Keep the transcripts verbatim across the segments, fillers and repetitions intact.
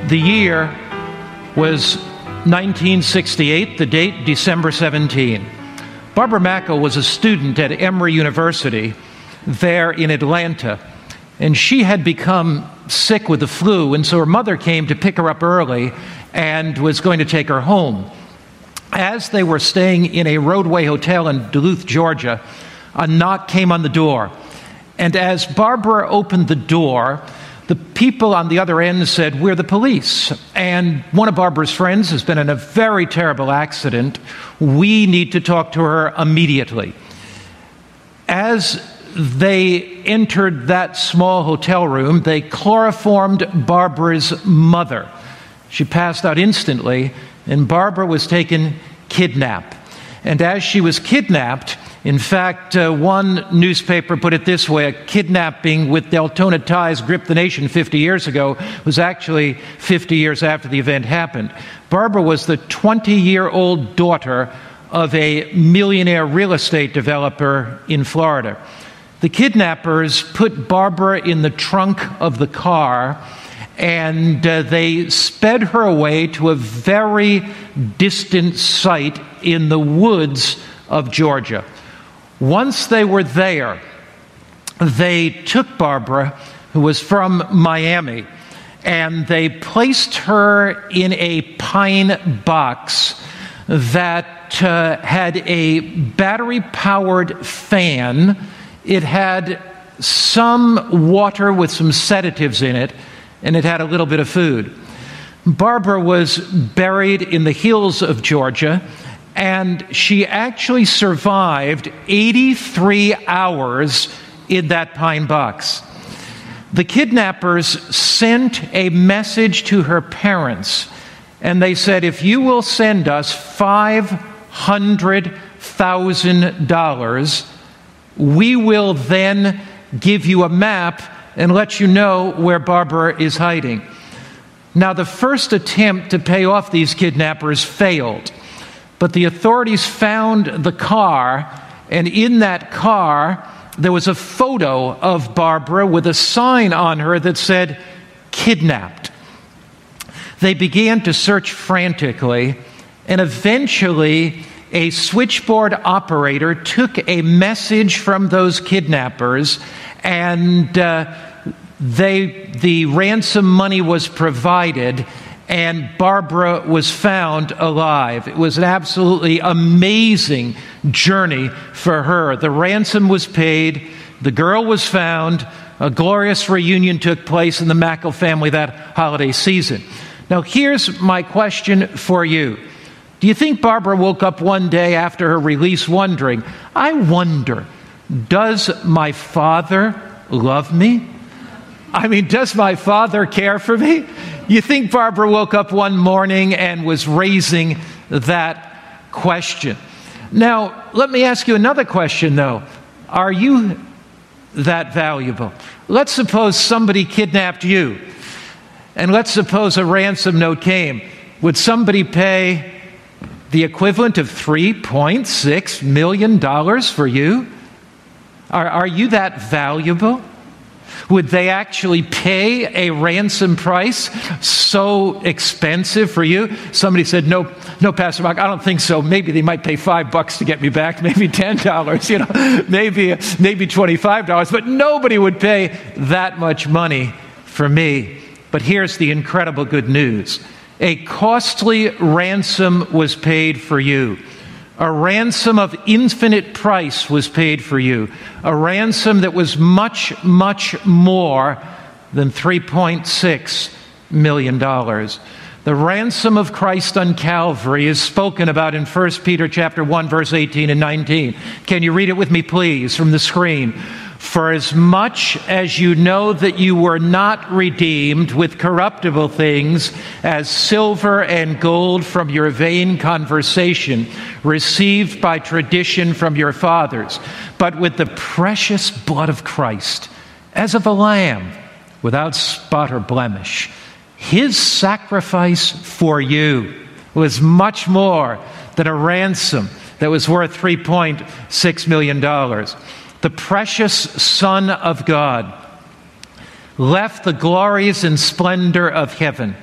The year was nineteen sixty-eight, the date December seventeenth. Barbara Mackel was a student at Emory University there in Atlanta, and she had become sick with the flu, and so her mother came to pick her up early and was going to take her home. As they were staying in a roadway hotel in Duluth, Georgia, a knock came on the door, and as Barbara opened the door, the people on the other end said, "We're the police, and one of Barbara's friends has been in a very terrible accident. We need to talk to her immediately." As they entered that small hotel room, they chloroformed Barbara's mother. She passed out instantly, and Barbara was taken kidnapped. And as she was kidnapped, in fact, uh, one newspaper put it this way: a kidnapping with Deltona ties gripped the nation fifty years ago was actually fifty years after the event happened. Barbara was the twenty-year-old daughter of a millionaire real estate developer in Florida. The kidnappers put Barbara in the trunk of the car, and uh, they sped her away to a very distant site in the woods of Georgia. Once they were there, they took Barbara, who was from Miami, and they placed her in a pine box that uh, had a battery-powered fan. It had some water with some sedatives in it, and it had a little bit of food. Barbara was buried in the hills of Georgia, and she actually survived eighty-three hours in that pine box. The kidnappers sent a message to her parents, and they said, "If you will send us five hundred thousand dollars, we will then give you a map and let you know where Barbara is hiding." Now, the first attempt to pay off these kidnappers failed, but the authorities found the car, and in that car, there was a photo of Barbara with a sign on her that said, "Kidnapped." They began to search frantically, and eventually a switchboard operator took a message from those kidnappers, and uh, they the ransom money was provided, and Barbara was found alive. It was an absolutely amazing journey for her. The ransom was paid, the girl was found, a glorious reunion took place in the Mackel family that holiday season. Now, here's my question for you. Do you think Barbara woke up one day after her release wondering, "I wonder, does my father love me? I mean, does my father care for me?" You think Barbara woke up one morning and was raising that question. Now, let me ask you another question, though. Are you that valuable? Let's suppose somebody kidnapped you, and let's suppose a ransom note came. Would somebody pay the equivalent of three point six million dollars for you? Are, are you that valuable? Would they actually pay a ransom price so expensive for you? Somebody said, no, no, Pastor Mark, I don't think so. Maybe they might pay five bucks to get me back, maybe ten dollars, you know, maybe, maybe twenty-five dollars, but nobody would pay that much money for me. But here's the incredible good news. A costly ransom was paid for you. A ransom of infinite price was paid for you. A ransom that was much, much more than three point six million dollars. The ransom of Christ on Calvary is spoken about in First Peter chapter one, verse eighteen and nineteen. Can you read it with me, please, from the screen? "For as much as you know that you were not redeemed with corruptible things as silver and gold from your vain conversation received by tradition from your fathers, but with the precious blood of Christ, as of a lamb without spot or blemish. His sacrifice for you was much more than a ransom that was worth three point six million dollars. The precious Son of God left the glories and splendor of heaven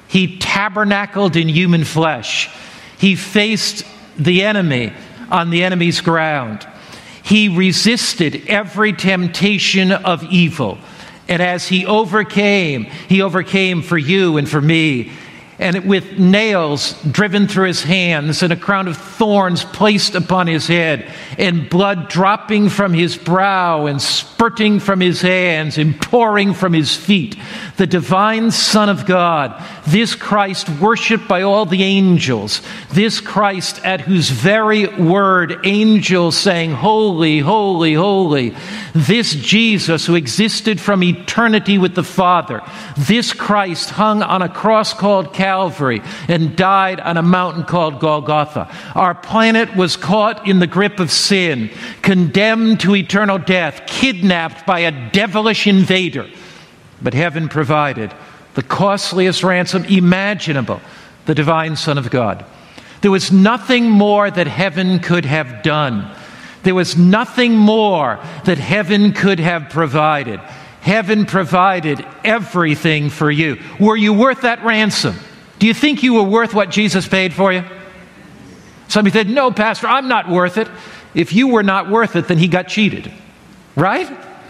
He tabernacled in human flesh. He faced the enemy on the enemy's ground. He resisted every temptation of evil. And as he overcame, he overcame for you and for me. And with nails driven through his hands and a crown of thorns placed upon his head and blood dropping from his brow and spurting from his hands and pouring from his feet, the divine Son of God, this Christ worshiped by all the angels, this Christ at whose very word angels sang, "Holy, holy, holy," this Jesus who existed from eternity with the Father, this Christ hung on a cross called Calvary and died on a mountain called Golgotha. Our planet was caught in the grip of sin, condemned to eternal death, kidnapped by a devilish invader. But heaven provided the costliest ransom imaginable, the divine Son of God. There was nothing more that heaven could have done. There was nothing more that heaven could have provided. Heaven provided everything for you. Were you worth that ransom? Do you think you were worth what Jesus paid for you? Somebody said, "No, Pastor, I'm not worth it." If you were not worth it, then he got cheated, right?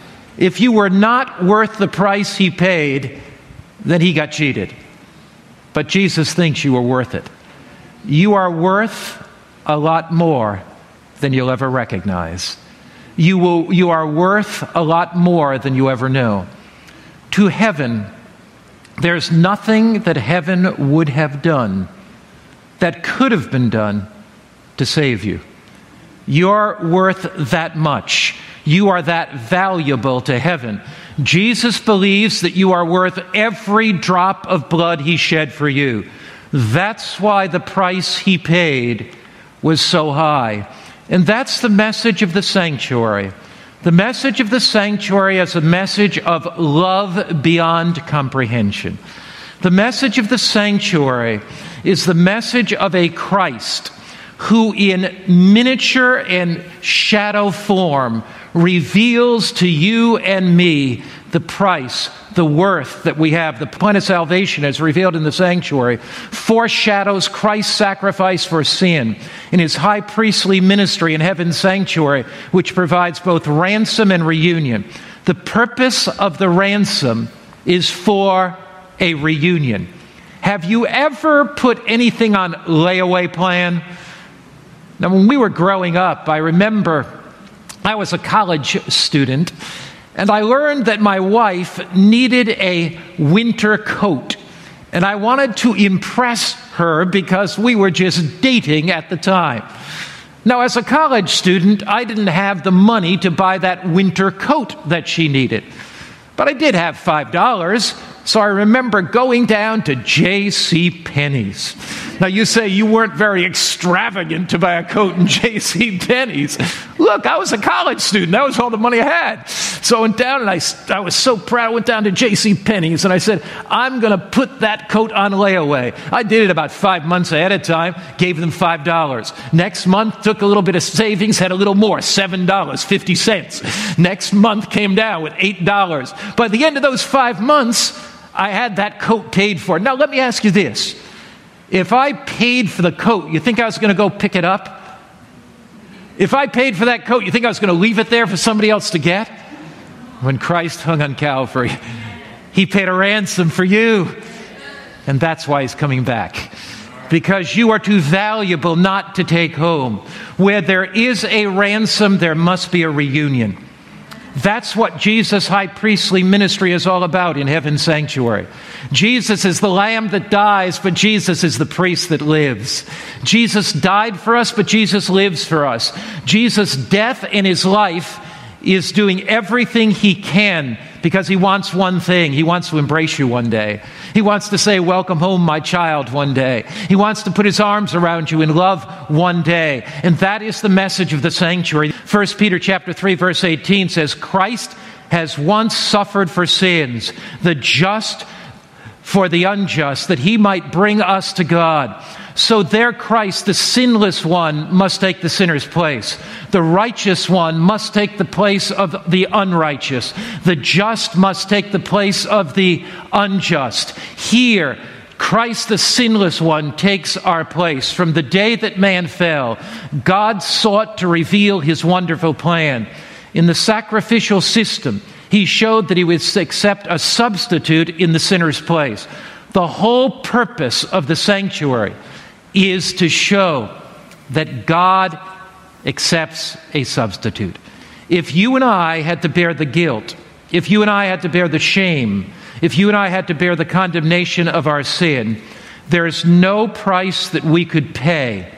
If you were not worth the price he paid, then he got cheated. But Jesus thinks you are worth it. You are worth a lot more than you'll ever recognize. You will, you are worth a lot more than you ever knew. To heaven, there's nothing that heaven would have done that could have been done to save you. You're worth that much. You are that valuable to heaven. Jesus believes that you are worth every drop of blood he shed for you. That's why the price he paid was so high. And that's the message of the sanctuary. The message of the sanctuary is a message of love beyond comprehension. The message of the sanctuary is the message of a Christ who in miniature and shadow form reveals to you and me the price, the worth that we have. The plan of salvation as revealed in the sanctuary foreshadows Christ's sacrifice for sin in his high priestly ministry in heaven's sanctuary, which provides both ransom and reunion. The purpose of the ransom is for a reunion. Have you ever put anything on layaway plan? Now, when we were growing up, I remember I was a college student, and I learned that my wife needed a winter coat. And I wanted to impress her because we were just dating at the time. Now, as a college student, I didn't have the money to buy that winter coat that she needed. But I did have five dollars, so I remember going down to J C Penney's. Now, you say you weren't very extravagant to buy a coat in J C Penney's. Look, I was a college student. That was all the money I had. So I went down, and I, I was so proud. I went down to J C Penney's, and I said, I'm going to put that coat on layaway. I did it about five months ahead of time, gave them five dollars. Next month, took a little bit of savings, had a little more, seven dollars and fifty cents. Next month, came down with eight dollars. By the end of those five months, I had that coat paid for. Now, let me ask you this. If I paid for the coat, you think I was going to go pick it up? If I paid for that coat, you think I was going to leave it there for somebody else to get? When Christ hung on Calvary, he paid a ransom for you. And that's why he's coming back. Because you are too valuable not to take home. Where there is a ransom, there must be a reunion. That's what Jesus' high priestly ministry is all about in heaven's sanctuary. Jesus is the lamb that dies, but Jesus is the priest that lives. Jesus died for us, but Jesus lives for us. Jesus' death and his life is doing everything he can because he wants one thing. He wants to embrace you one day. He wants to say, welcome home, my child, one day. He wants to put his arms around you in love one day. And that is the message of the sanctuary. First Peter chapter three, verse eighteen says, Christ has once suffered for sins, the just for the unjust, that he might bring us to God. So there Christ, the sinless one, must take the sinner's place. The righteous one must take the place of the unrighteous. The just must take the place of the unjust. Here, Christ, the sinless one, takes our place. From the day that man fell, God sought to reveal his wonderful plan. In the sacrificial system, he showed that he would accept a substitute in the sinner's place. The whole purpose of the sanctuary is to show that God accepts a substitute. If you and I had to bear the guilt, if you and I had to bear the shame, if you and I had to bear the condemnation of our sin, there is no price that we could pay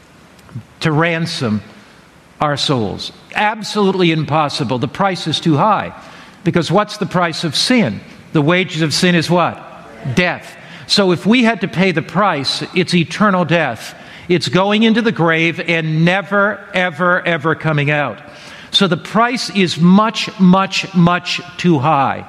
to ransom our souls. Absolutely impossible. The price is too high. Because what's the price of sin? The wages of sin is what? Death. So if we had to pay the price, it's eternal death. It's going into the grave and never, ever, ever coming out. So the price is much, much, much too high.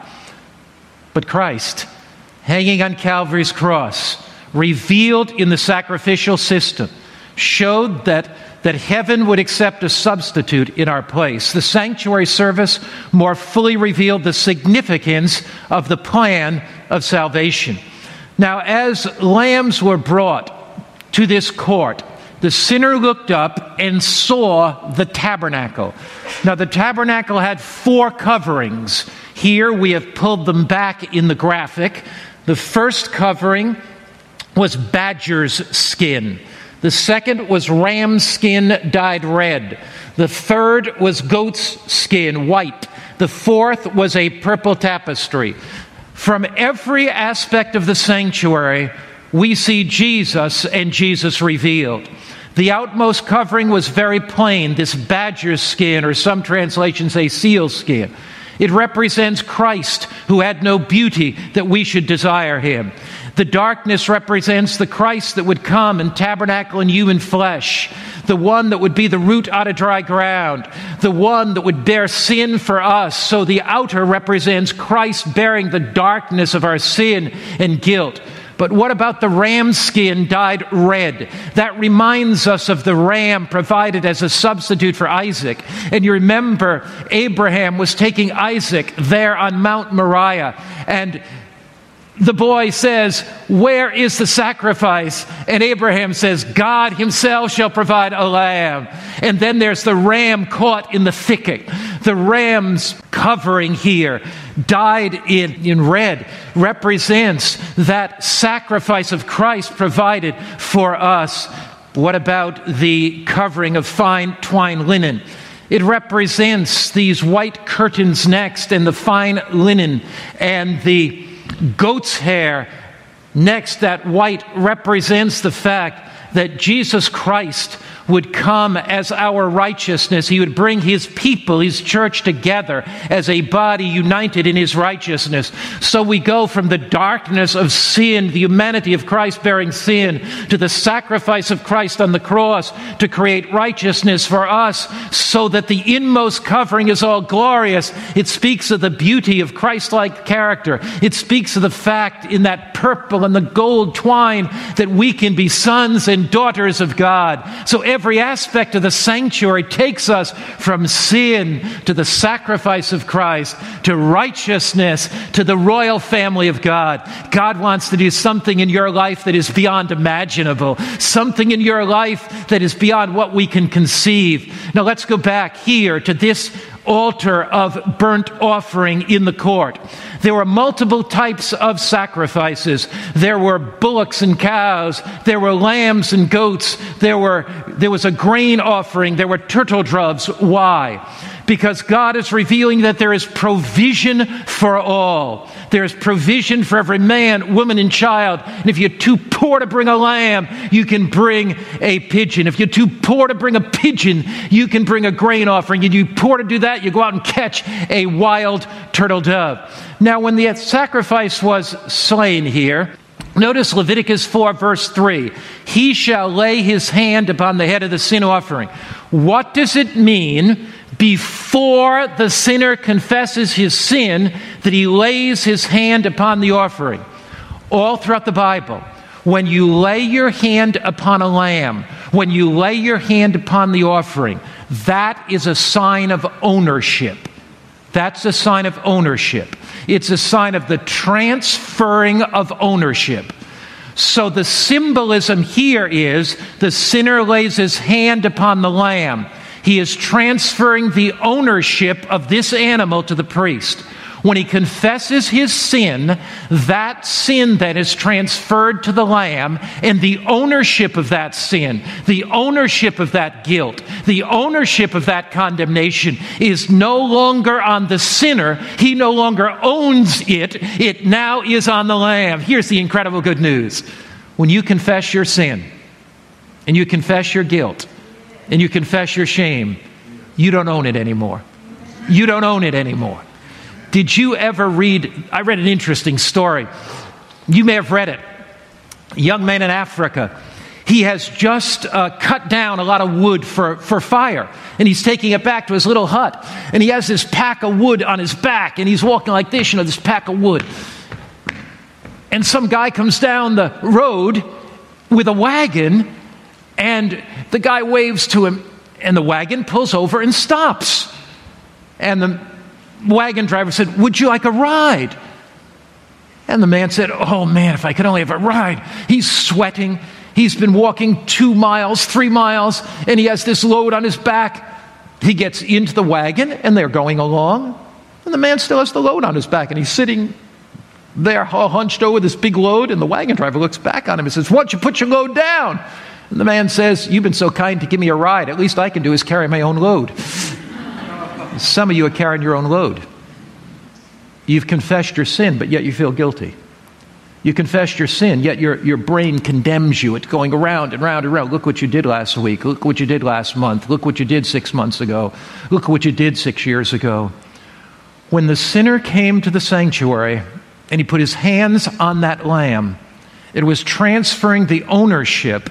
But Christ, hanging on Calvary's cross, revealed in the sacrificial system, showed that, that heaven would accept a substitute in our place. The sanctuary service more fully revealed the significance of the plan of salvation. Now, as lambs were brought to this court, the sinner looked up and saw the tabernacle. Now, the tabernacle had four coverings. Here we have pulled them back in the graphic. The first covering was badger's skin. The second was ram's skin dyed red. The third was goat's skin, white. The fourth was a purple tapestry. From every aspect of the sanctuary, we see Jesus and Jesus revealed. The outmost covering was very plain, this badger skin, or some translations say seal skin. It represents Christ, who had no beauty that we should desire him. The darkness represents the Christ that would come and tabernacle in human flesh, the one that would be the root out of dry ground, the one that would bear sin for us. So the outer represents Christ bearing the darkness of our sin and guilt. But what about the ram skin dyed red? That reminds us of the ram provided as a substitute for Isaac. And you remember Abraham was taking Isaac there on Mount Moriah, and the boy says, "Where is the sacrifice?" And Abraham says, "God himself shall provide a lamb." And then there's the ram caught in the thicket. The ram's covering here, dyed in, in red, represents that sacrifice of Christ provided for us. What about the covering of fine twine linen? It represents these white curtains next, and the fine linen, and the goat's hair next. That white represents the fact that Jesus Christ would come as our righteousness. He would bring his people, his church, together as a body united in his righteousness. So we go from the darkness of sin, the humanity of Christ bearing sin, to the sacrifice of Christ on the cross to create righteousness for us, so that the inmost covering is all glorious. It speaks of the beauty of Christ-like character. It speaks of the fact in that purple and the gold twine that we can be sons and daughters of God. So every aspect of the sanctuary takes us from sin to the sacrifice of Christ, to righteousness, to the royal family of God. God wants to do something in your life that is beyond imaginable, something in your life that is beyond what we can conceive. Now let's go back here to this altar of burnt offering in the court. There were multiple types of sacrifices. There were bullocks and cows. There were lambs and goats. There were there was a grain offering. There were turtle doves. Why? Because God is revealing that there is provision for all. There is provision for every man, woman, and child. And if you're too poor to bring a lamb, you can bring a pigeon. If you're too poor to bring a pigeon, you can bring a grain offering. And you're poor to do that, you go out and catch a wild turtle dove. Now, when the sacrifice was slain here, notice Leviticus four, verse three. He shall lay his hand upon the head of the sin offering. What does it mean before the sinner confesses his sin that he lays his hand upon the offering? All throughout the Bible, when you lay your hand upon a lamb, when you lay your hand upon the offering, that is a sign of ownership. That's a sign of ownership. It's a sign of the transferring of ownership. So the symbolism here is the sinner lays his hand upon the lamb. He is transferring the ownership of this animal to the priest. When he confesses his sin, that sin then is transferred to the lamb, and the ownership of that sin, the ownership of that guilt, the ownership of that condemnation is no longer on the sinner. He no longer owns it. It now is on the lamb. Here's the incredible good news. When you confess your sin, and you confess your guilt, and you confess your shame, you don't own it anymore. You don't own it anymore. Did you ever read, I read an interesting story. You may have read it. A young man in Africa, he has just uh, cut down a lot of wood for, for fire, and he's taking it back to his little hut. And he has this pack of wood on his back, and he's walking like this, you know, this pack of wood. And some guy comes down the road with a wagon, and the guy waves to him, and the wagon pulls over and stops. And the wagon driver said, "Would you like a ride?" And the man said, "Oh man, if I could only have a ride." He's sweating. He's been walking two miles, three miles, and he has this load on his back. He gets into the wagon, and they're going along. And the man still has the load on his back, and he's sitting there all hunched over this big load, and the wagon driver looks back on him and says, "Why don't you put your load down?" And the man says, "You've been so kind to give me a ride. At least I can do is carry my own load." Some of you are carrying your own load. You've confessed your sin, but yet you feel guilty. You confessed your sin, yet your, your brain condemns you. It's going around and round and round. Look what you did last week. Look what you did last month. Look what you did six months ago. Look what you did six years ago. When the sinner came to the sanctuary and he put his hands on that lamb, it was transferring the ownership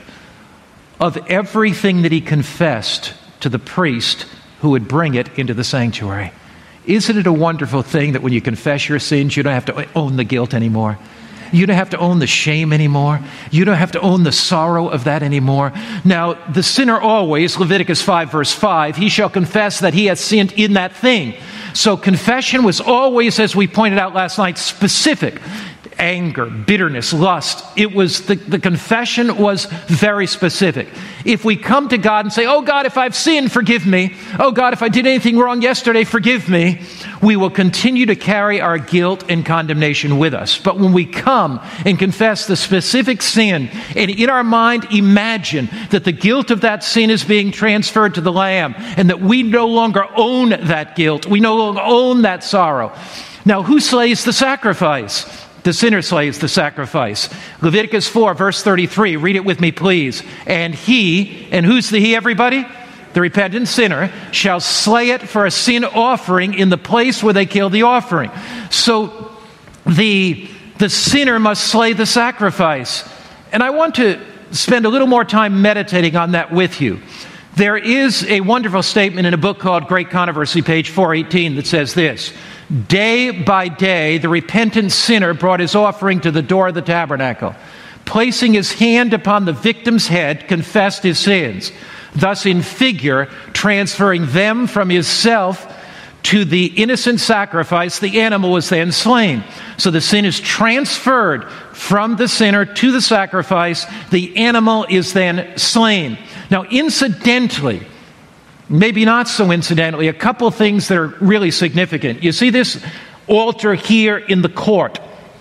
of everything that he confessed to the priest who would bring it into the sanctuary. Isn't it a wonderful thing that when you confess your sins, you don't have to own the guilt anymore? You don't have to own the shame anymore. You don't have to own the sorrow of that anymore. Now, the sinner always, Leviticus five verse five, he shall confess that he has sinned in that thing. So confession was always, as we pointed out last night, specific. Anger, bitterness, lust. It was, the, the confession was very specific. If we come to God and say, "Oh God, if I've sinned, forgive me. Oh God, if I did anything wrong yesterday, forgive me," we will continue to carry our guilt and condemnation with us. But when we come and confess the specific sin, and in our mind imagine that the guilt of that sin is being transferred to the Lamb, and that we no longer own that guilt, we no longer own that sorrow. Now, who slays the sacrifice? The sinner slays the sacrifice. Leviticus four, verse thirty-three. Read it with me, please. "And he," and who's the he, everybody? The repentant sinner, "shall slay it for a sin offering in the place where they kill the offering." So the, the sinner must slay the sacrifice. And I want to spend a little more time meditating on that with you. There is a wonderful statement in a book called Great Controversy, page four eighteen, that says this: "Day by day, the repentant sinner brought his offering to the door of the tabernacle. Placing his hand upon the victim's head, confessed his sins. Thus, in figure, transferring them from himself to the innocent sacrifice, the animal was then slain." So the sin is transferred from the sinner to the sacrifice. The animal is then slain. Now, incidentally, maybe not so incidentally, a couple of things that are really significant. You see this altar here in the court.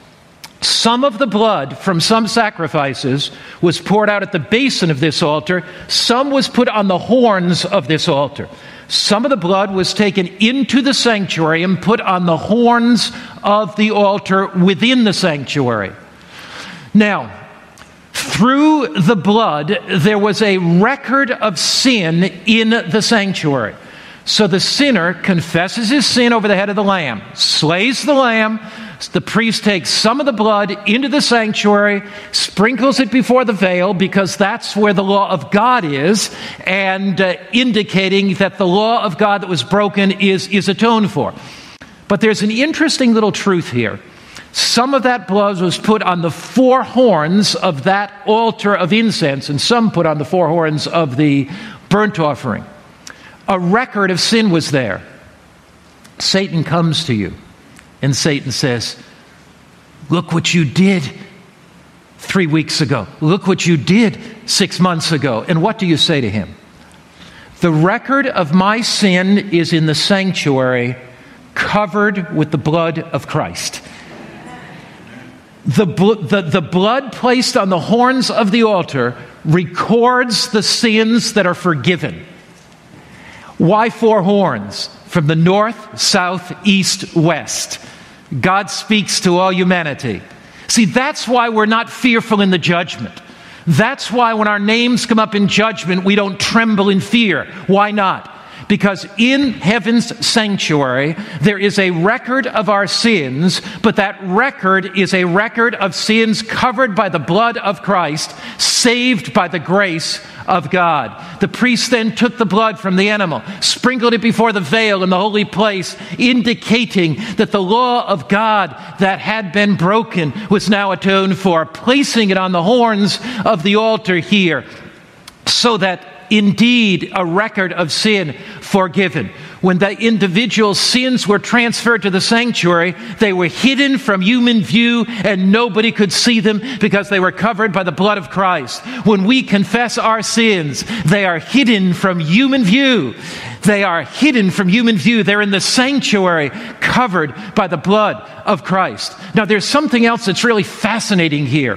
Some of the blood from some sacrifices was poured out at the basin of this altar. Some was put on the horns of this altar. Some of the blood was taken into the sanctuary and put on the horns of the altar within the sanctuary. Now, through the blood, there was a record of sin in the sanctuary. So the sinner confesses his sin over the head of the lamb, slays the lamb. The priest takes some of the blood into the sanctuary, sprinkles it before the veil, because that's where the law of God is, and uh, indicating that the law of God that was broken is, is atoned for. But there's an interesting little truth here. Some of that blood was put on the four horns of that altar of incense, and some put on the four horns of the burnt offering. A record of sin was there. Satan comes to you, and Satan says, "Look what you did. three weeks ago. Look what you did six months ago. And what do you say to him? The record of my sin is in the sanctuary, covered with the blood of Christ. The, bl- the, the blood placed on the horns of the altar records the sins that are forgiven. Why four horns? From the north, south, east, west. God speaks to all humanity. See, that's why we're not fearful in the judgment. That's why when our names come up in judgment, we don't tremble in fear. Why not? Because in heaven's sanctuary, there is a record of our sins, but that record is a record of sins covered by the blood of Christ, saved by the grace of God. The priest then took the blood from the animal, sprinkled it before the veil in the holy place, indicating that the law of God that had been broken was now atoned for, placing it on the horns of the altar here, so that indeed a record of sin forgiven. When the individual sins were transferred to the sanctuary, they were hidden from human view and nobody could see them because they were covered by the blood of Christ. When we confess our sins, they are hidden from human view. They are hidden from human view. They're in the sanctuary, covered by the blood of Christ. Now, there's something else that's really fascinating here.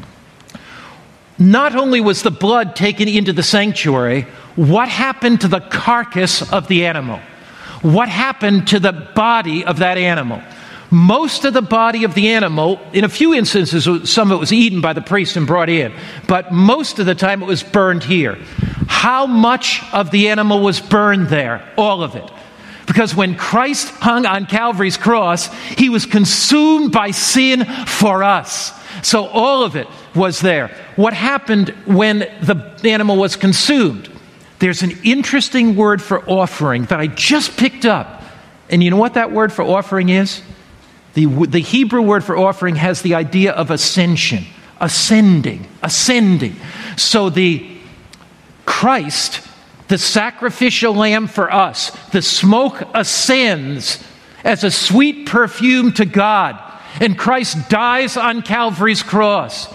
Not only was the blood taken into the sanctuary, what happened to the carcass of the animal? What happened to the body of that animal? Most of the body of the animal, in a few instances, some of it was eaten by the priest and brought in, but most of the time it was burned here. How much of the animal was burned there? All of it. Because when Christ hung on Calvary's cross, he was consumed by sin for us. So all of it was there. What happened when the animal was consumed? There's an interesting word for offering that I just picked up. And you know what that word for offering is? The, the Hebrew word for offering has the idea of ascension, ascending, ascending. So the Christ, the sacrificial lamb for us, the smoke ascends as a sweet perfume to God. And Christ dies on Calvary's cross.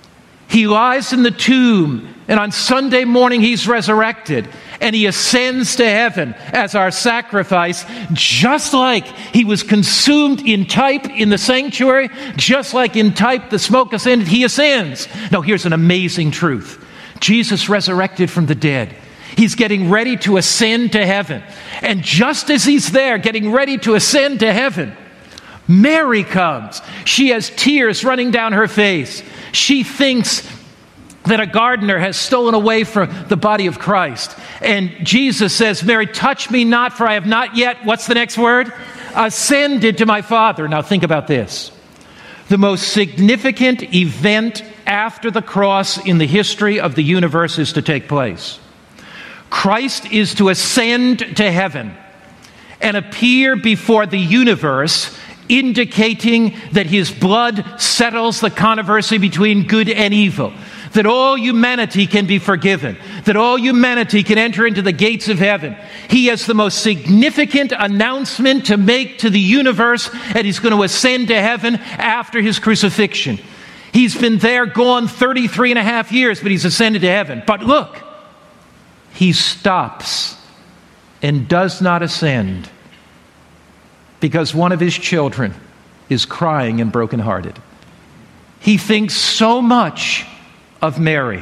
He lies in the tomb, and on Sunday morning he's resurrected, and he ascends to heaven as our sacrifice, just like he was consumed in type in the sanctuary, just like in type the smoke ascended, he ascends. Now here's an amazing truth. Jesus resurrected from the dead. He's getting ready to ascend to heaven. And just as he's there, getting ready to ascend to heaven, Mary comes. She has tears running down her face. She thinks that a gardener has stolen away from the body of Christ. And Jesus says, Mary, touch me not, for I have not yet, what's the next word? Ascended to my Father. Now think about this. The most significant event after the cross in the history of the universe is to take place. Christ is to ascend to heaven and appear before the universe, indicating that his blood settles the controversy between good and evil, that all humanity can be forgiven, that all humanity can enter into the gates of heaven. He has the most significant announcement to make to the universe, and he's going to ascend to heaven after his crucifixion. He's been there, gone thirty-three and a half years, but he's ascended to heaven. But look, he stops and does not ascend, because one of his children is crying and brokenhearted. He thinks so much of Mary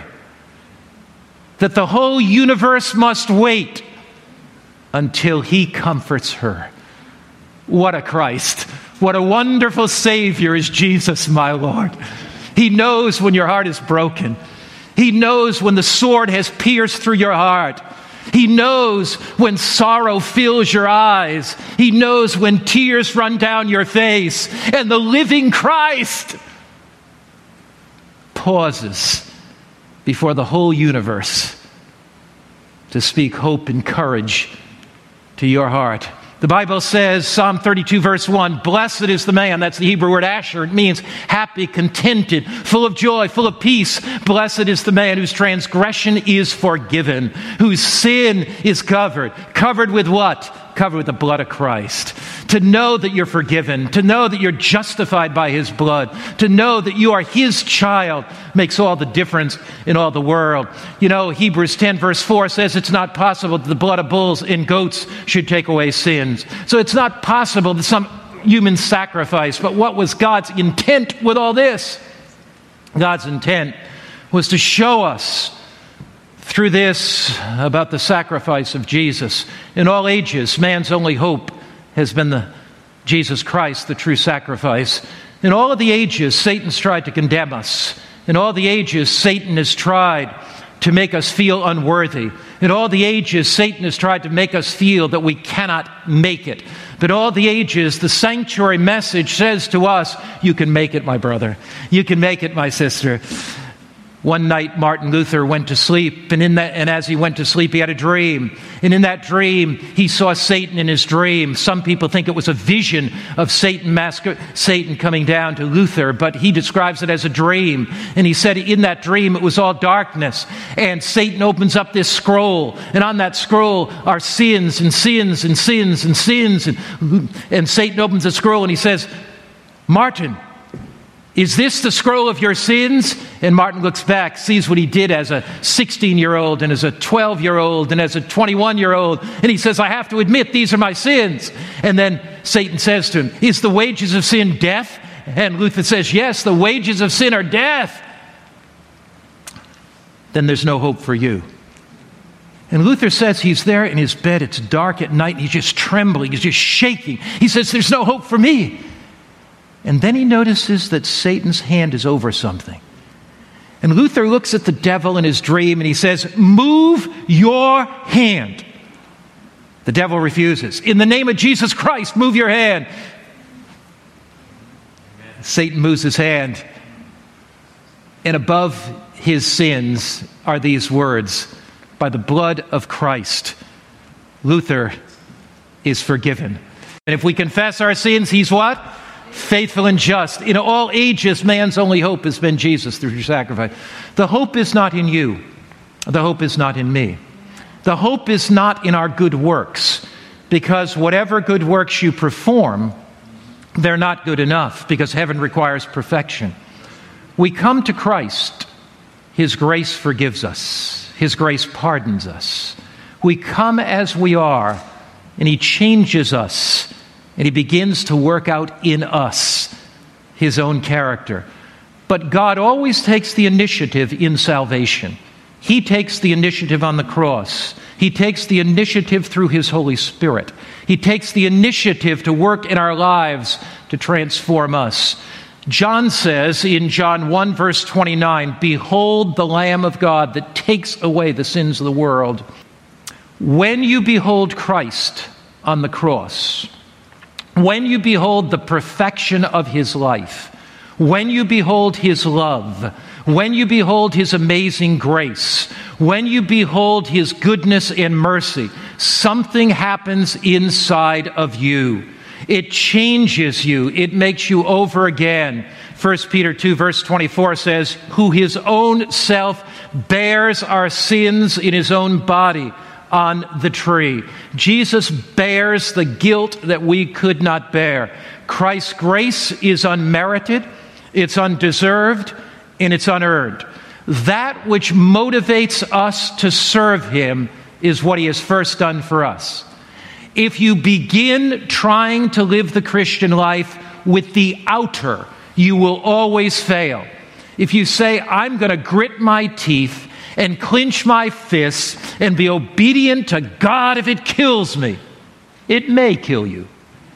that the whole universe must wait until he comforts her. What a Christ. What a wonderful Savior is Jesus, my Lord. He knows when your heart is broken. He knows when the sword has pierced through your heart. He knows when sorrow fills your eyes. He knows when tears run down your face. And the living Christ pauses before the whole universe to speak hope and courage to your heart. The Bible says, Psalm thirty-two, verse one, blessed is the man, that's the Hebrew word asher. It means happy, contented, full of joy, full of peace. Blessed is the man whose transgression is forgiven, whose sin is covered. Covered with what? covered with the blood of Christ. To know that you're forgiven, to know that you're justified by his blood, to know that you are his child makes all the difference in all the world. You know, Hebrews ten verse four says it's not possible that the blood of bulls and goats should take away sins. So it's not possible that some human sacrifice, but what was God's intent with all this? God's intent was to show us through this about the sacrifice of Jesus. In all ages, man's only hope has been the Jesus Christ, the true sacrifice. In all of the ages, Satan's tried to condemn us. In all the ages, Satan has tried to make us feel unworthy. In all the ages, Satan has tried to make us feel that we cannot make it. But all the ages, the sanctuary message says to us, you can make it, my brother. You can make it, my sister. One night, Martin Luther went to sleep, and in that, and as he went to sleep, he had a dream. And in that dream, he saw Satan in his dream. Some people think it was a vision of Satan, masquer- Satan coming down to Luther, but he describes it as a dream. And he said in that dream, it was all darkness. And Satan opens up this scroll, and on that scroll are sins and sins and sins and sins. And, and Satan opens the scroll, and he says, Martin, is this the scroll of your sins? And Martin looks back, sees what he did as a sixteen-year-old and as a twelve-year-old and as a twenty-one-year-old. And he says, I have to admit, these are my sins. And then Satan says to him, is the wages of sin death? And Luther says, yes, the wages of sin are death. Then there's no hope for you. And Luther says he's there in his bed. It's dark at night. And he's just trembling. He's just shaking. He says, there's no hope for me. And then he notices that Satan's hand is over something. And Luther looks at the devil in his dream and he says, move your hand. The devil refuses. In the name of Jesus Christ, move your hand. Amen. Satan moves his hand. And above his sins are these words, by the blood of Christ, Luther is forgiven. And if we confess our sins, he's what? Faithful and just. In all ages, man's only hope has been Jesus through his sacrifice. The hope is not in you. The hope is not in me. The hope is not in our good works, because whatever good works you perform, they're not good enough, because heaven requires perfection. We come to Christ. His grace forgives us. His grace pardons us. We come as we are, and he changes us. And he begins to work out in us his own character. But God always takes the initiative in salvation. He takes the initiative on the cross. He takes the initiative through his Holy Spirit. He takes the initiative to work in our lives to transform us. John says in John one verse twenty-nine, behold the Lamb of God that takes away the sins of the world. When you behold Christ on the cross, when you behold the perfection of his life, when you behold his love, when you behold his amazing grace, when you behold his goodness and mercy, something happens inside of you. It changes you. It makes you over again. First Peter two verse twenty-four says, who his own self bears our sins in his own body on the tree. Jesus bears the guilt that we could not bear. Christ's grace is unmerited, it's undeserved, and it's unearned. That which motivates us to serve him is what he has first done for us. If you begin trying to live the Christian life with the outer, you will always fail. If you say, I'm going to grit my teeth and clench my fists and be obedient to God if it kills me, it may kill you.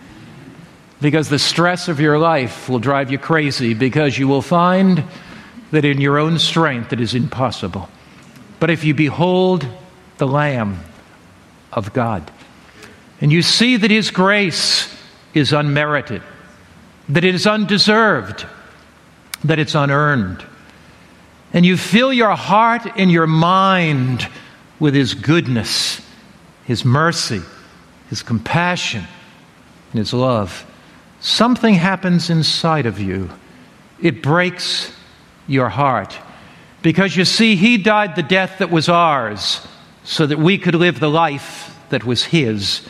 Because the stress of your life will drive you crazy, because you will find that in your own strength it is impossible. But if you behold the Lamb of God, and you see that his grace is unmerited, that it is undeserved, that it's unearned, and you fill your heart and your mind with his goodness, his mercy, his compassion, and his love, something happens inside of you. It breaks your heart. Because you see, he died the death that was ours so that we could live the life that was his.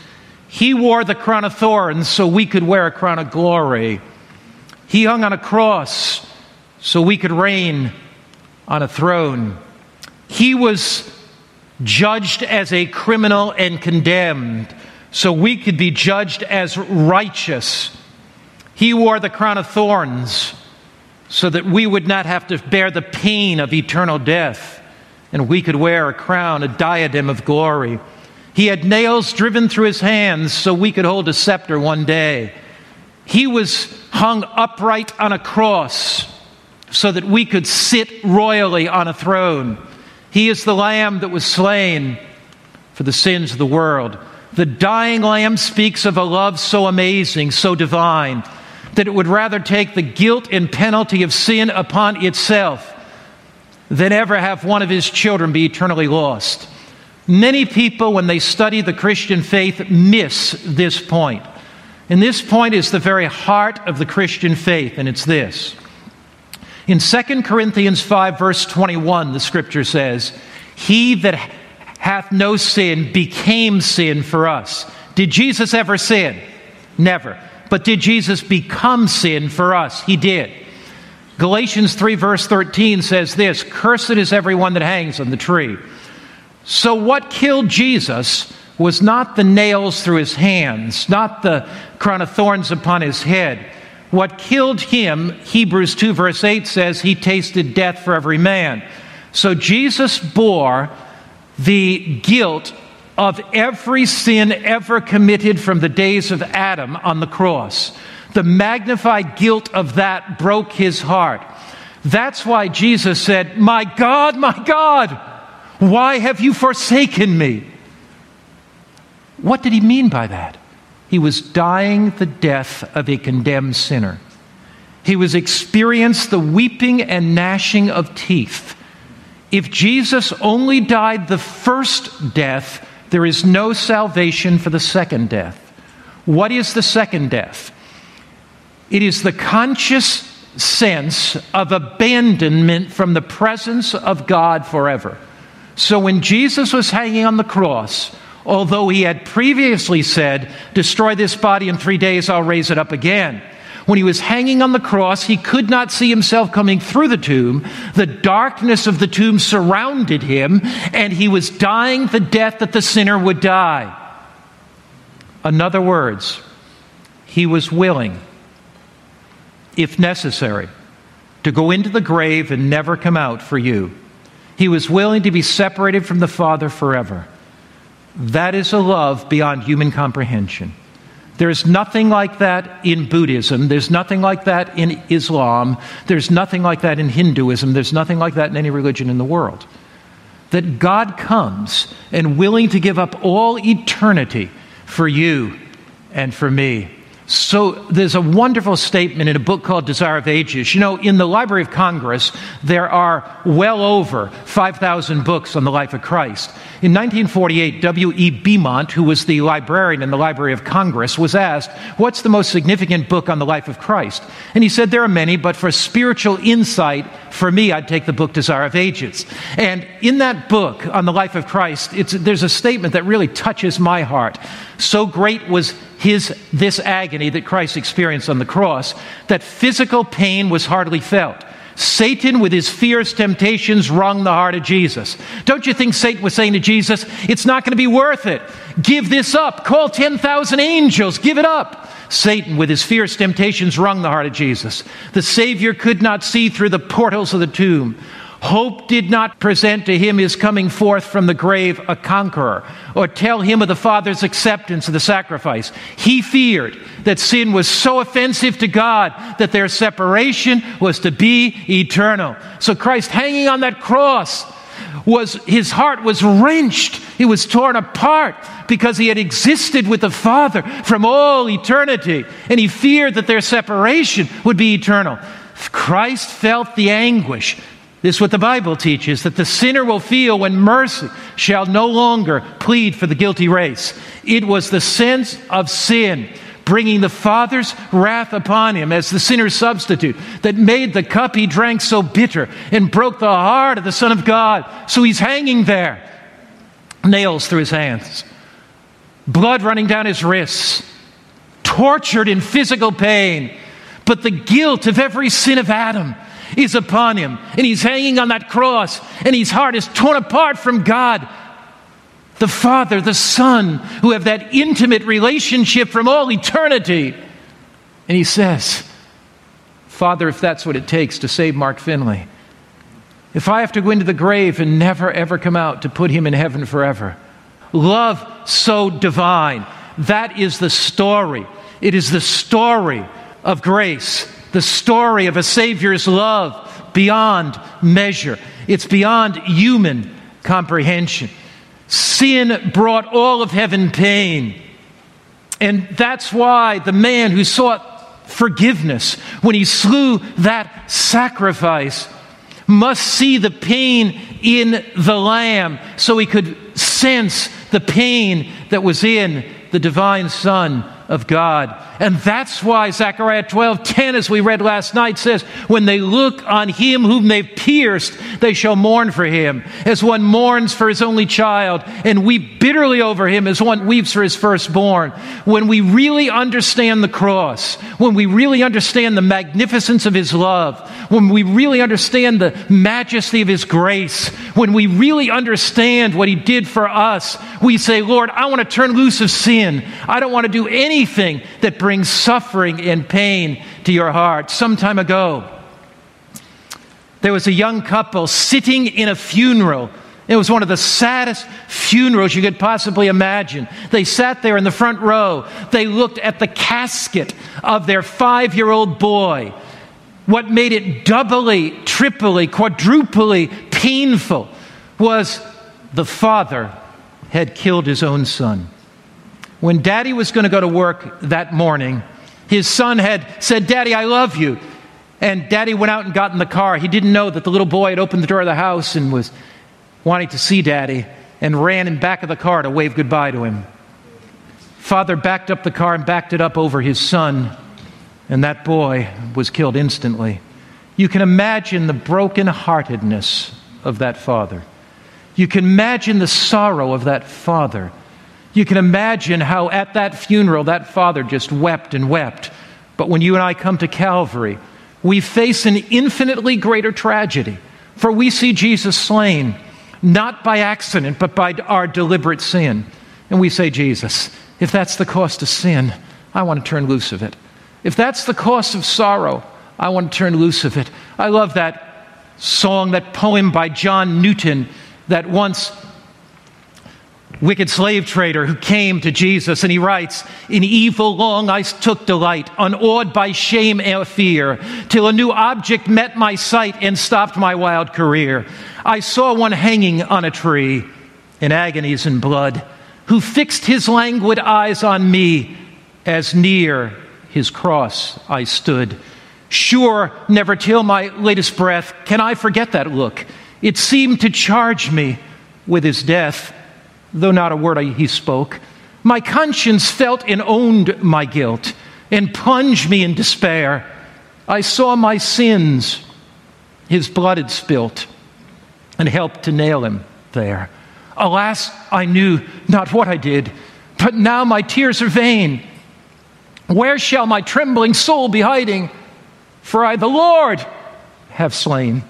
He wore the crown of thorns so we could wear a crown of glory. He hung on a cross so we could reign on a throne. He was judged as a criminal and condemned so we could be judged as righteous. He wore the crown of thorns so that we would not have to bear the pain of eternal death, and we could wear a crown, a diadem of glory. He had nails driven through his hands so we could hold a scepter one day. He was hung upright on a cross so that we could sit royally on a throne. He is the Lamb that was slain for the sins of the world. The dying Lamb speaks of a love so amazing, so divine, that it would rather take the guilt and penalty of sin upon itself than ever have one of his children be eternally lost. Many people, when they study the Christian faith, miss this point. And this point is the very heart of the Christian faith, and it's this. In Second Corinthians five, verse twenty-one, the Scripture says, "He that hath no sin became sin for us." Did Jesus ever sin? Never. But did Jesus become sin for us? He did. Galatians three, verse thirteen says this, "Cursed is everyone that hangs on the tree." So what killed Jesus was not the nails through his hands, not the crown of thorns upon his head. What killed him, Hebrews two, verse eight says, he tasted death for every man. So Jesus bore the guilt of every sin ever committed from the days of Adam on the cross. The magnified guilt of that broke his heart. That's why Jesus said, "My God, my God, why have you forsaken me?" What did he mean by that? He was dying the death of a condemned sinner. He was experienced the weeping and gnashing of teeth. If Jesus only died the first death, there is no salvation for the second death. What is the second death? It is the conscious sense of abandonment from the presence of God forever. So when Jesus was hanging on the cross, although he had previously said, "Destroy this body in three days, I'll raise it up again," when he was hanging on the cross, he could not see himself coming through the tomb. The darkness of the tomb surrounded him, and he was dying the death that the sinner would die. In other words, he was willing, if necessary, to go into the grave and never come out for you. He was willing to be separated from the Father forever. That is a love beyond human comprehension. There's nothing like that in Buddhism. There's nothing like that in Islam. There's nothing like that in Hinduism. There's nothing like that in any religion in the world. That God comes and willing to give up all eternity for you and for me. So there's a wonderful statement in a book called Desire of Ages. You know, in the Library of Congress, there are well over five thousand books on the life of Christ. In nineteen forty-eight, W E Beaumont, who was the librarian in the Library of Congress, was asked, "What's the most significant book on the life of Christ?" And he said, "There are many, but for spiritual insight, for me, I'd take the book Desire of Ages." And in that book on the life of Christ, it's, there's a statement that really touches my heart. So great was his this agony that Christ experienced on the cross that physical pain was hardly felt. Satan, with his fierce temptations, wrung the heart of Jesus. Don't you think Satan was saying to Jesus, "It's not going to be worth it. Give this up. Call ten thousand angels. Give it up." Satan, with his fierce temptations, wrung the heart of Jesus. The Savior could not see through the portals of the tomb. Hope did not present to him his coming forth from the grave a conqueror, or tell him of the Father's acceptance of the sacrifice. He feared that sin was so offensive to God that their separation was to be eternal. So Christ hanging on that cross, was his heart was wrenched. It was torn apart because he had existed with the Father from all eternity, and he feared that their separation would be eternal. Christ felt the anguish. This is what the Bible teaches, that the sinner will feel when mercy shall no longer plead for the guilty race. It was the sense of sin, bringing the Father's wrath upon him as the sinner's substitute, that made the cup he drank so bitter and broke the heart of the Son of God. So he's hanging there, nails through his hands. blood running down his wrists, tortured in physical pain, but the guilt of every sin of Adam is upon him, and he's hanging on that cross, and his heart is torn apart from God, the Father, the Son, who have that intimate relationship from all eternity. And he says, Father, if that's what it takes to save Mark Finley, if I have to go into the grave and never ever come out to put him in heaven forever, love so divine, that is the story. It is the story of grace, the story of a Savior's love beyond measure. It's beyond human comprehension. Sin brought all of heaven pain. And that's why the man who sought forgiveness when he slew that sacrifice must see the pain in the Lamb so he could sense the pain that was in the divine Son of God. And that's why Zechariah twelve ten, as we read last night, says, when they look on him whom they've pierced, they shall mourn for him, as one mourns for his only child, and weep bitterly over him as one weeps for his firstborn. When we really understand the cross, when we really understand the magnificence of his love, when we really understand the majesty of his grace, when we really understand what he did for us, we say, Lord, I want to turn loose of sin. I don't want to do anything that brings suffering and pain to your heart. Some time ago, there was a young couple sitting in a funeral. It was one of the saddest funerals you could possibly imagine. They sat there in the front row. They looked at the casket of their five-year-old boy. What made it doubly, triply, quadruply painful was the father had killed his own son. When Daddy was going to go to work that morning, his son had said, Daddy, I love you. And Daddy went out and got in the car. He didn't know that the little boy had opened the door of the house and was wanting to see Daddy, and ran in back of the car to wave goodbye to him. Father backed up the car and backed it up over his son, and that boy was killed instantly. You can imagine the brokenheartedness of that father. You can imagine the sorrow of that father. You can imagine how at that funeral that father just wept and wept. But when you and I come to Calvary, we face an infinitely greater tragedy. For we see Jesus slain, not by accident, but by our deliberate sin. And we say, Jesus, if that's the cost of sin, I want to turn loose of it. If that's the cost of sorrow, I want to turn loose of it. I love that song, that poem by John Newton, that once wicked slave trader who came to Jesus, and he writes, in evil long I took delight, unawed by shame and fear, till a new object met my sight and stopped my wild career. I saw one hanging on a tree in agonies and blood, who fixed his languid eyes on me as near his cross I stood. Sure, never till my latest breath can I forget that look. It seemed to charge me with his death, though not a word he spoke. My conscience felt and owned my guilt, and plunged me in despair. I saw my sins, his blood had spilt, and helped to nail him there. Alas, I knew not what I did, but now my tears are vain. Where shall my trembling soul be hiding? For I, the Lord, have slain.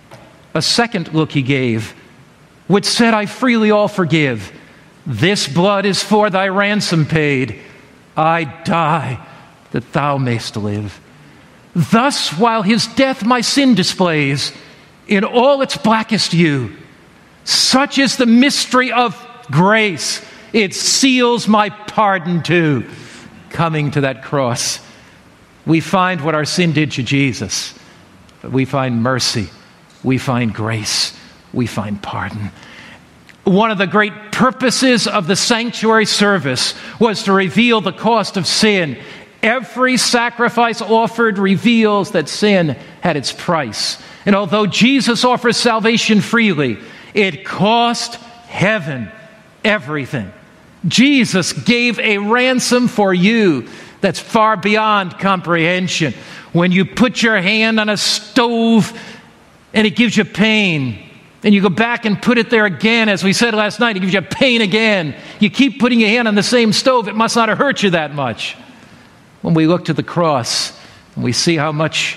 A second look he gave, which said, I freely all forgive. This blood is for thy ransom paid. I die that thou mayst live. Thus, while his death my sin displays in all its blackest hue, such is the mystery of grace, it seals my pardon too. Coming to that cross, we find what our sin did to Jesus, but we find mercy, we find grace, we find pardon. One of the great purposes of the sanctuary service was to reveal the cost of sin. Every sacrifice offered reveals that sin had its price. And although Jesus offers salvation freely, it cost heaven everything. Jesus gave a ransom for you that's far beyond comprehension. When you put your hand on a stove and it gives you pain, and you go back and put it there again, as we said last night, it gives you pain again. You keep putting your hand on the same stove, it must not have hurt you that much. When we look to the cross and we see how much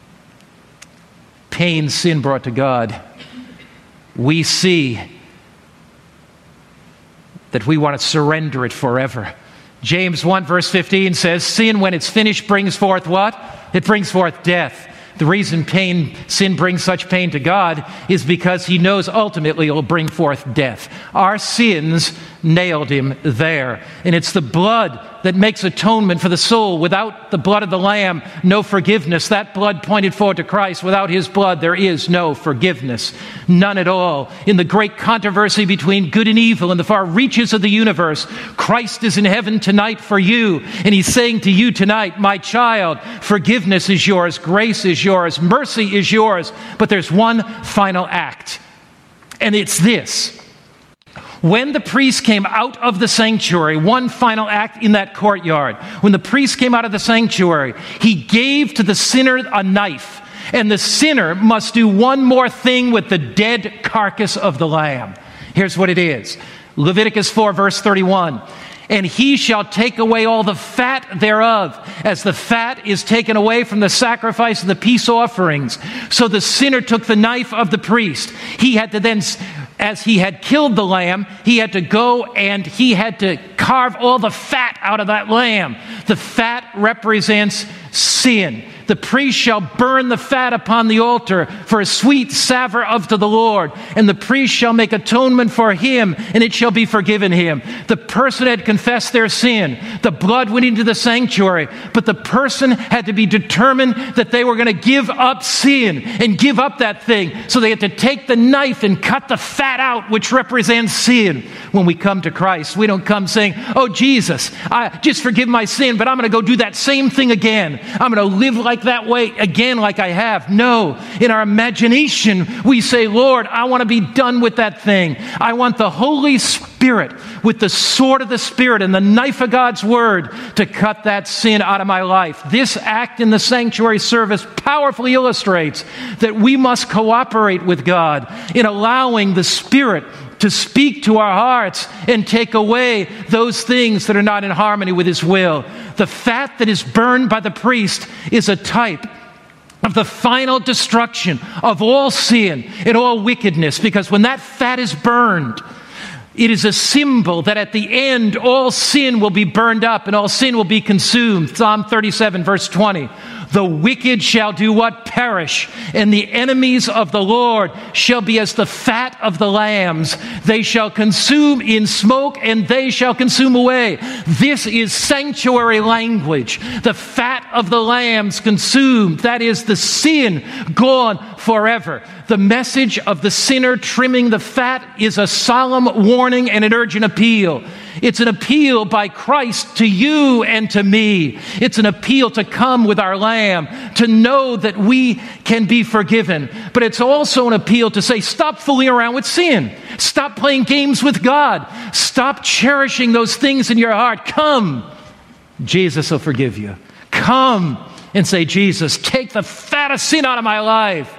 pain sin brought to God, we see that we want to surrender it forever. James one verse fifteen says, sin when it's finished brings forth what? It brings forth death. The reason pain, sin brings such pain to God is because he knows ultimately it will bring forth death. Our sins nailed him there. And it's the blood that makes atonement for the soul. Without the blood of the Lamb, no forgiveness. That blood pointed forward to Christ. Without his blood, there is no forgiveness. None at all. In the great controversy between good and evil in the far reaches of the universe, Christ is in heaven tonight for you. And he's saying to you tonight, my child, forgiveness is yours, grace is yours, mercy is yours. But there's one final act. And it's this. When the priest came out of the sanctuary, one final act in that courtyard, when the priest came out of the sanctuary, he gave to the sinner a knife, and the sinner must do one more thing with the dead carcass of the lamb. Here's what it is. Leviticus four, verse thirty-one. And he shall take away all the fat thereof, as the fat is taken away from the sacrifice of the peace offerings. So the sinner took the knife of the priest. He had to then, as he had killed the lamb, he had to go and he had to carve all the fat out of that lamb. The fat represents sin. The priest shall burn the fat upon the altar for a sweet savour unto the Lord. And the priest shall make atonement for him, and it shall be forgiven him. The person had confessed their sin. The blood went into the sanctuary. But the person had to be determined that they were going to give up sin and give up that thing. So they had to take the knife and cut the fat out, which represents sin. When we come to Christ, we don't come saying, oh, Jesus, I just forgive my sin, but I'm going to go do that same thing again. I'm going to live like that way again like I have. No. In our imagination, we say, Lord, I want to be done with that thing. I want the Holy Spirit with the sword of the Spirit and the knife of God's Word to cut that sin out of my life. This act in the sanctuary service powerfully illustrates that we must cooperate with God in allowing the Spirit to speak to our hearts and take away those things that are not in harmony with His will. The fat that is burned by the priest is a type of the final destruction of all sin and all wickedness, because when that fat is burned, it is a symbol that at the end all sin will be burned up and all sin will be consumed. Psalm thirty-seven, verse twenty. The wicked shall do what? Perish. And the enemies of the Lord shall be as the fat of the lambs. They shall consume in smoke, and they shall consume away. This is sanctuary language. The fat of the lambs consumed. That is the sin gone forever. The message of the sinner trimming the fat is a solemn warning and an urgent appeal. It's an appeal by Christ to you and to me. It's an appeal to come with our Lamb, to know that we can be forgiven. But it's also an appeal to say, stop fooling around with sin. Stop playing games with God. Stop cherishing those things in your heart. Come. Jesus will forgive you. Come and say, Jesus, take the fat of sin out of my life.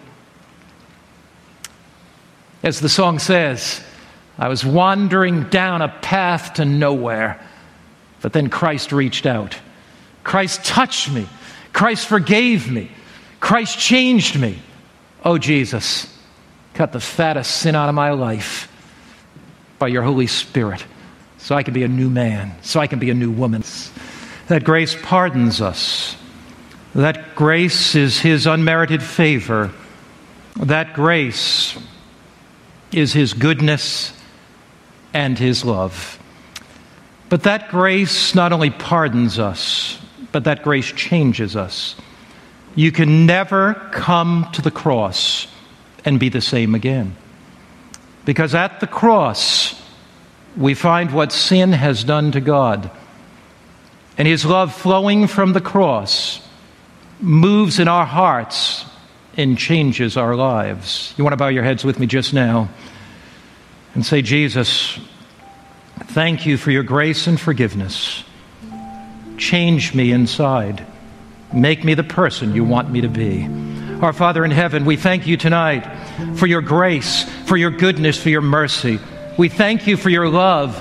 As the song says, I was wandering down a path to nowhere, but then Christ reached out. Christ touched me. Christ forgave me. Christ changed me. Oh, Jesus, cut the fat of sin out of my life by your Holy Spirit so I can be a new man, so I can be a new woman. That grace pardons us. That grace is His unmerited favor. That grace is His goodness and His love. But that grace not only pardons us, but that grace changes us. You can never come to the cross and be the same again. Because at the cross, we find what sin has done to God. And His love flowing from the cross moves in our hearts and changes our lives. You want to bow your heads with me just now and say, Jesus, thank you for your grace and forgiveness. Change me inside. Make me the person you want me to be. Our Father in heaven, we thank you tonight for your grace, for your goodness, for your mercy. We thank you for your love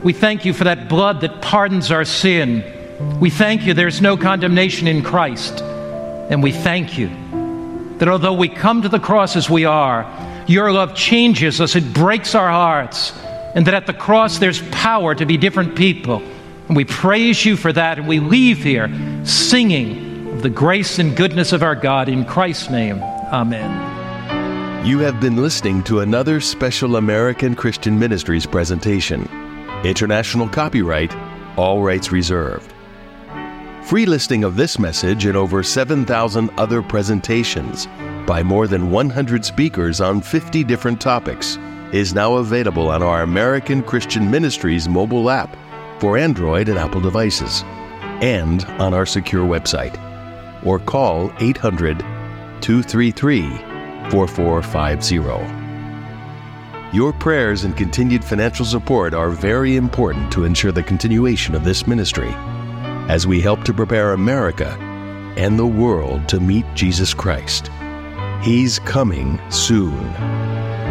We thank you for that blood that pardons our sin. We thank you there's no condemnation in Christ. And we thank you that although we come to the cross as we are, your love changes us, it breaks our hearts, and that at the cross there's power to be different people. And we praise you for that, and we leave here singing of the grace and goodness of our God. In Christ's name, amen. You have been listening to another special American Christian Ministries presentation. International copyright, all rights reserved. Free listing of this message and over seven thousand other presentations by more than one hundred speakers on fifty different topics is now available on our American Christian Ministries mobile app for Android and Apple devices, and on our secure website. Or call eight hundred, two three three, four four five zero. Your prayers and continued financial support are very important to ensure the continuation of this ministry as we help to prepare America and the world to meet Jesus Christ. He's coming soon.